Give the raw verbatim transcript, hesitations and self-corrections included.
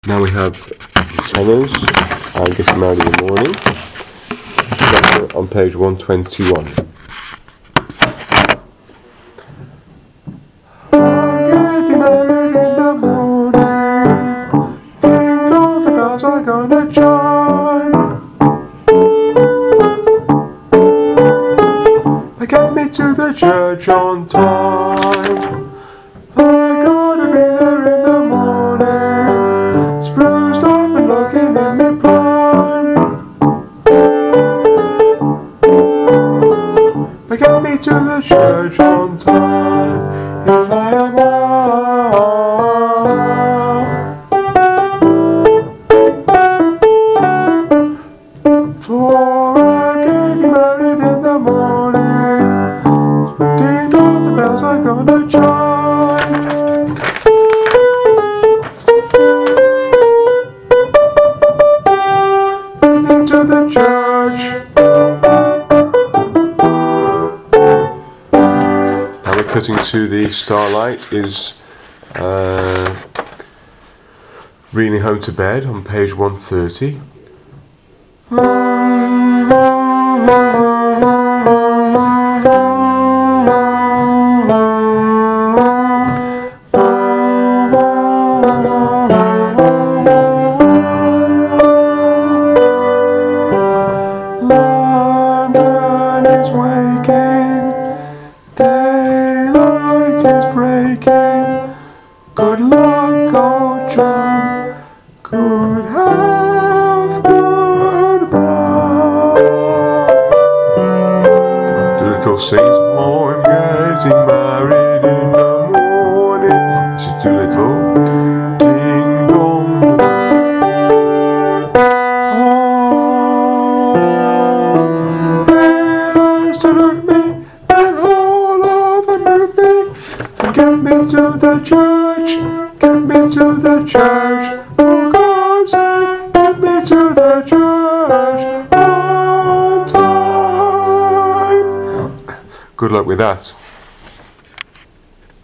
Now we have tenors and Getting Married in the Morning, on page one twenty-one. I'm getting married in the morning, think all the bells are gonna chime. They get me to the church on time. I gotta be there in the morning, spruced up and looking in me prime. They get me to the church on time, if I am out. For I'm getting married in the morning, ding all the bells are gonna chime. To the church. Now we're cutting to the Starlight is uh, Reeling Home to Bed on page one thirty. London is waking, daylight is breaking. Good luck, old chum, good health, goodbye. The little sings, oh, I'm getting married in the morning. This is Doolittle. Ding dong. Get me to the church, get me to the church, for God's sake, get me to the church on time. Good luck with that.